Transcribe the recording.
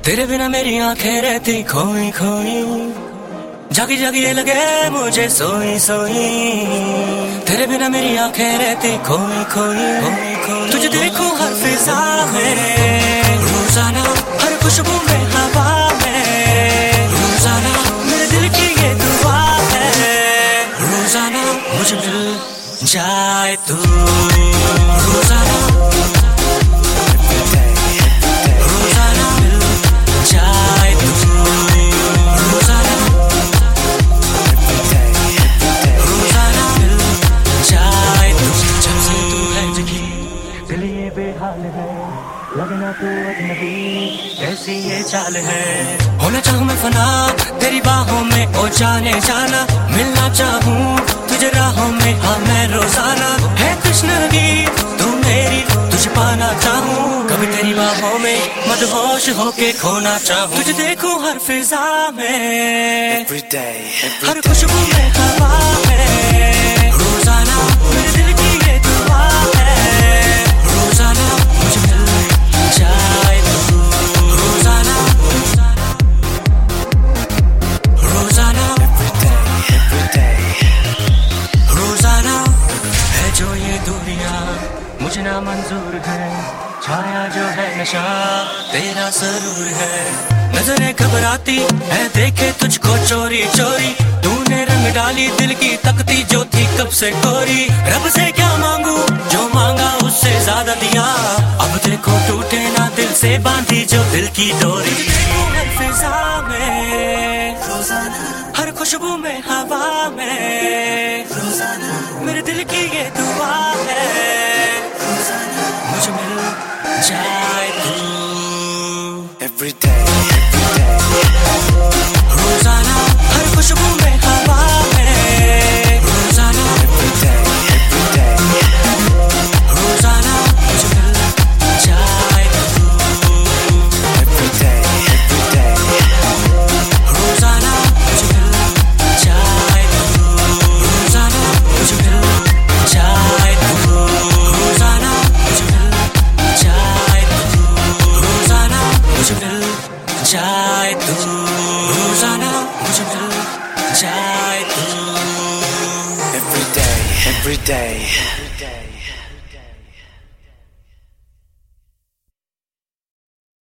तेरे बिना मेरी आंखें रहती खोई खोई, जागी जागी ये लगे मुझे सोई सोई। तेरे बिना मेरी आंखें रहती खोई खोई, तुझे देखूं हर फिजा में, रोजाना हर खुशबू में हवा में, रोजाना मेरे दिल की ये दुआ है, रोजाना मुझे मिल जाए तू, रोजाना लगना तू अजनबी, कैसी ये चाल है। होना चाहूँ मैं फना तेरी बाहों में, ओ जाने जाना मिलना चाहूँ तुझे राहों में, हाँ मैं रोजाना है तृष्णागी तू मेरी, तुझे पाना चाहूँ कभी तेरी बाहों में, मदहोश होके खोना चाहूँ तुझे देखूं हर फिजा में, हर खुशबू में हवा में, रोजाना मेरे दिल की ये दुआ है, रोजाना मुझे मिल जाए तू, रोजाना रोजाना रोजाना है जो ये दूरियां मुझे ना मंजूर है, छाया जो है नशा तेरा जरूर है, नजरें घबराती है देखे तुझको चोरी चोरी, तूने रंग डाली दिल की तकती जो थी कब से कोरी, रब से क्या मांगू जो मांगा उससे ज्यादा दिया, अब देखो टूटे ना दिल से बांधी जो दिल की डोरी, हर फिजा में रोजाना, हर खुशबू में हवा में, रोजाना मेरे दिल की ये दुआ है, रोजाना मुझे मिल जाए तू, every day, रोजाना हर खुशबू में हवा में, रोजाना रोजाना मुझे मिल जाए तू, रोजाना मुझे मिल जाए तू, रोजाना मुझे मिल जाए तू, रोजाना मुझे मिल जाए तू, रोजाना मुझे मिल जाए तू, रोजाना मुझे मिल जाए तू, every day, every day.